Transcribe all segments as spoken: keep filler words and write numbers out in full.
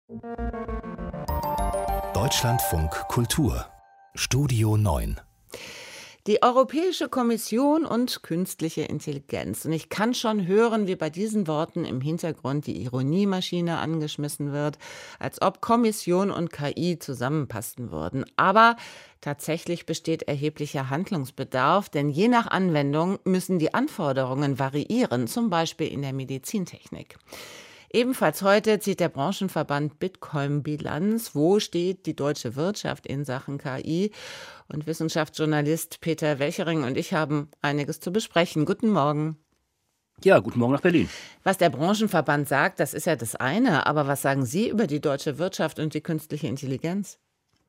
Deutschlandfunk Kultur Studio neun. Die Europäische Kommission und künstliche Intelligenz. Und ich kann schon hören, wie bei diesen Worten im Hintergrund die Ironiemaschine angeschmissen wird, als ob Kommission und K I zusammenpassen würden. Aber tatsächlich besteht erheblicher Handlungsbedarf, denn je nach Anwendung müssen die Anforderungen variieren, zum Beispiel in der Medizintechnik. Ebenfalls heute zieht der Branchenverband Bitkom Bilanz. Wo steht die deutsche Wirtschaft in Sachen K I? Und Wissenschaftsjournalist Peter Welchering und ich haben einiges zu besprechen. Guten Morgen. Ja, guten Morgen nach Berlin. Was der Branchenverband sagt, das ist ja das eine. Aber was sagen Sie über die deutsche Wirtschaft und die künstliche Intelligenz?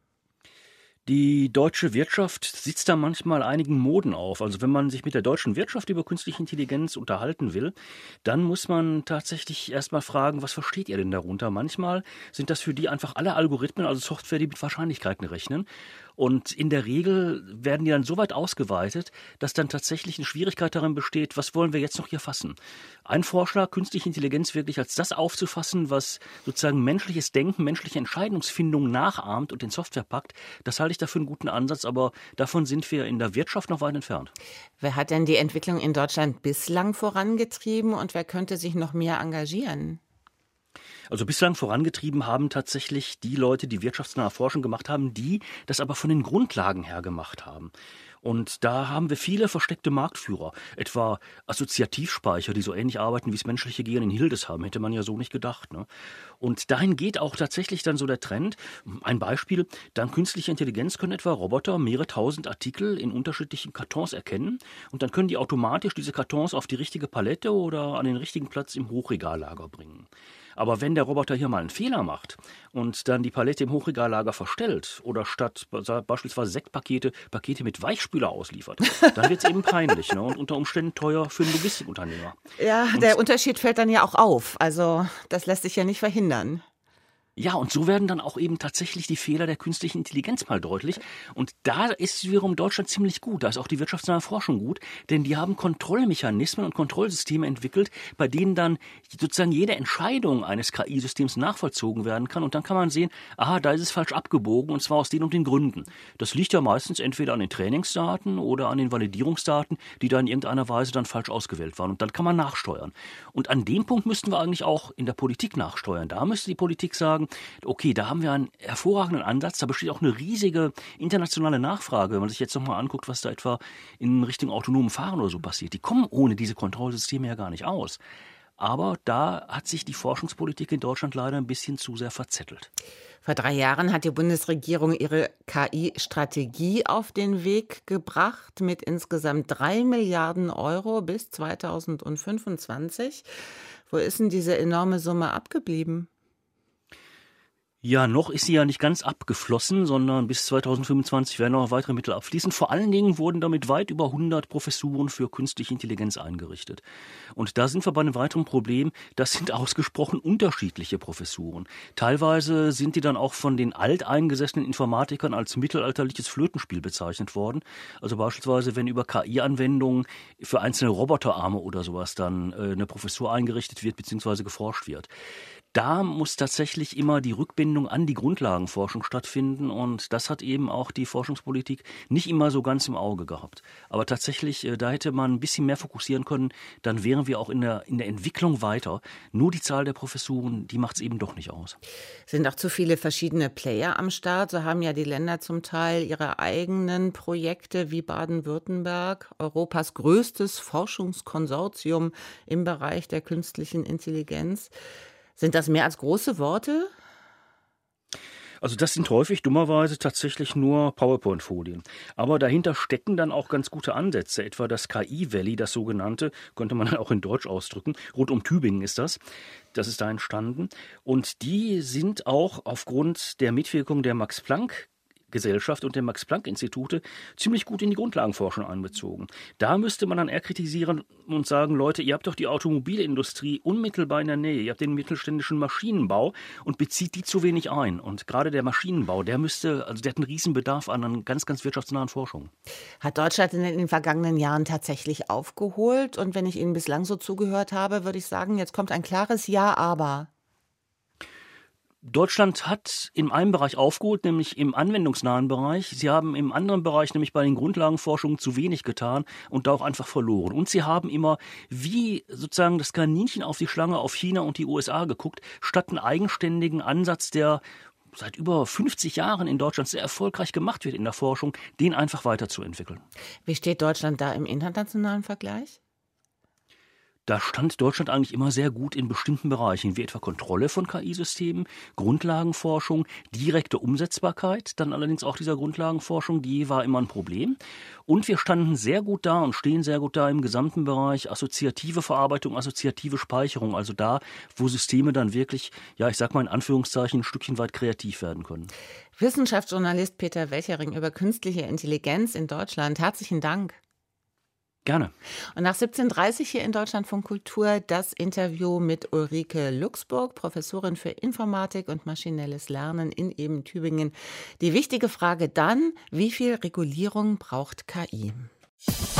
Die deutsche Wirtschaft sitzt da manchmal einigen Moden auf. Also wenn man sich mit der deutschen Wirtschaft über künstliche Intelligenz unterhalten will, dann muss man tatsächlich erstmal fragen, was versteht ihr denn darunter? Manchmal sind das für die einfach alle Algorithmen, also Software, die mit Wahrscheinlichkeiten rechnen. Und in der Regel werden die dann so weit ausgeweitet, dass dann tatsächlich eine Schwierigkeit darin besteht, was wollen wir jetzt noch hier fassen? Ein Vorschlag, künstliche Intelligenz wirklich als das aufzufassen, was sozusagen menschliches Denken, menschliche Entscheidungsfindung nachahmt und in Software packt, das halte ich dafür einen guten Ansatz, aber davon sind wir in der Wirtschaft noch weit entfernt. Wer hat denn die Entwicklung in Deutschland bislang vorangetrieben und wer könnte sich noch mehr engagieren? Also bislang vorangetrieben haben tatsächlich die Leute, die wirtschaftsnahe Forschung gemacht haben, die das aber von den Grundlagen her gemacht haben. Und da haben wir viele versteckte Marktführer, etwa Assoziativspeicher, die so ähnlich arbeiten wie das menschliche Gehirn in Hildesheim, hätte man ja so nicht gedacht, ne? Und dahin geht auch tatsächlich dann so der Trend. Ein Beispiel, dank künstlicher Intelligenz können etwa Roboter mehrere tausend Artikel in unterschiedlichen Kartons erkennen und dann können die automatisch diese Kartons auf die richtige Palette oder an den richtigen Platz im Hochregallager bringen. Aber wenn der Roboter hier mal einen Fehler macht und dann die Palette im Hochregallager verstellt oder statt beispielsweise Sektpakete Pakete mit Weichspüler ausliefert, dann wird es eben peinlich, ne? Und unter Umständen teuer für einen Logistikunternehmer. Ja, Und der Unterschied fällt dann ja auch auf. Also das lässt sich ja nicht verhindern. Ja, und so werden dann auch eben tatsächlich die Fehler der künstlichen Intelligenz mal deutlich. Und da ist wiederum Deutschland ziemlich gut, da ist auch die wirtschaftsnahe Forschung gut, denn die haben Kontrollmechanismen und Kontrollsysteme entwickelt, bei denen dann sozusagen jede Entscheidung eines K I-Systems nachvollzogen werden kann. Und dann kann man sehen, aha, da ist es falsch abgebogen und zwar aus den und den Gründen. Das liegt ja meistens entweder an den Trainingsdaten oder an den Validierungsdaten, die da in irgendeiner Weise dann falsch ausgewählt waren. Und dann kann man nachsteuern. Und an dem Punkt müssten wir eigentlich auch in der Politik nachsteuern. Da müsste die Politik sagen, okay, da haben wir einen hervorragenden Ansatz, da besteht auch eine riesige internationale Nachfrage, wenn man sich jetzt nochmal anguckt, was da etwa in Richtung autonomen Fahren oder so passiert. Die kommen ohne diese Kontrollsysteme ja gar nicht aus. Aber da hat sich die Forschungspolitik in Deutschland leider ein bisschen zu sehr verzettelt. Vor drei Jahren hat die Bundesregierung ihre K I-Strategie auf den Weg gebracht mit insgesamt drei Milliarden Euro bis zweitausendfünfundzwanzig. Wo ist denn diese enorme Summe abgeblieben? Ja, noch ist sie ja nicht ganz abgeflossen, sondern bis zweitausendfünfundzwanzig werden noch weitere Mittel abfließen. Vor allen Dingen wurden damit weit über hundert Professuren für künstliche Intelligenz eingerichtet. Und da sind wir bei einem weiteren Problem, das sind ausgesprochen unterschiedliche Professuren. Teilweise sind die dann auch von den alteingesessenen Informatikern als mittelalterliches Flötenspiel bezeichnet worden. Also beispielsweise, wenn über K I-Anwendungen für einzelne Roboterarme oder sowas dann äh, eine Professur eingerichtet wird bzw. geforscht wird. Da muss tatsächlich immer die Rückbindung an die Grundlagenforschung stattfinden und das hat eben auch die Forschungspolitik nicht immer so ganz im Auge gehabt. Aber tatsächlich, da hätte man ein bisschen mehr fokussieren können, dann wären wir auch in der, in der Entwicklung weiter. Nur die Zahl der Professuren, die macht es eben doch nicht aus. Sind auch zu viele verschiedene Player am Start? So haben ja die Länder zum Teil ihre eigenen Projekte wie Baden-Württemberg, Europas größtes Forschungskonsortium im Bereich der künstlichen Intelligenz. Sind das mehr als große Worte? Also das sind häufig dummerweise tatsächlich nur PowerPoint-Folien. Aber dahinter stecken dann auch ganz gute Ansätze, etwa das K I-Valley, das sogenannte, könnte man dann auch in Deutsch ausdrücken. Rund um Tübingen ist das. Das ist da entstanden. Und die sind auch aufgrund der Mitwirkung der Max-Planck Gesellschaft und der Max-Planck-Institute ziemlich gut in die Grundlagenforschung einbezogen. Da müsste man dann eher kritisieren und sagen, Leute, ihr habt doch die Automobilindustrie unmittelbar in der Nähe, ihr habt den mittelständischen Maschinenbau und bezieht die zu wenig ein. Und gerade der Maschinenbau, der müsste, also der hat einen riesen Bedarf an einer ganz, ganz wirtschaftsnahen Forschung. Hat Deutschland in den vergangenen Jahren tatsächlich aufgeholt? Und wenn ich Ihnen bislang so zugehört habe, würde ich sagen, jetzt kommt ein klares Ja, aber. Deutschland hat in einem Bereich aufgeholt, nämlich im anwendungsnahen Bereich. Sie haben im anderen Bereich, nämlich bei den Grundlagenforschungen, zu wenig getan und da auch einfach verloren. Und sie haben immer wie sozusagen das Kaninchen auf die Schlange auf China und die U S A geguckt, statt einen eigenständigen Ansatz, der seit über fünfzig Jahren in Deutschland sehr erfolgreich gemacht wird in der Forschung, den einfach weiterzuentwickeln. Wie steht Deutschland da im internationalen Vergleich? Da stand Deutschland eigentlich immer sehr gut in bestimmten Bereichen, wie etwa Kontrolle von K I-Systemen, Grundlagenforschung, direkte Umsetzbarkeit, dann allerdings auch dieser Grundlagenforschung, die war immer ein Problem. Und wir standen sehr gut da und stehen sehr gut da im gesamten Bereich assoziative Verarbeitung, assoziative Speicherung, also da, wo Systeme dann wirklich, ja, ich sag mal in Anführungszeichen, ein Stückchen weit kreativ werden können. Wissenschaftsjournalist Peter Welchering über künstliche Intelligenz in Deutschland. Herzlichen Dank. Gerne. Und nach siebzehn Uhr dreißig hier in Deutschlandfunk Kultur das Interview mit Ulrike Luxburg, Professorin für Informatik und maschinelles Lernen in eben Tübingen. Die wichtige Frage dann, wie viel Regulierung braucht K I?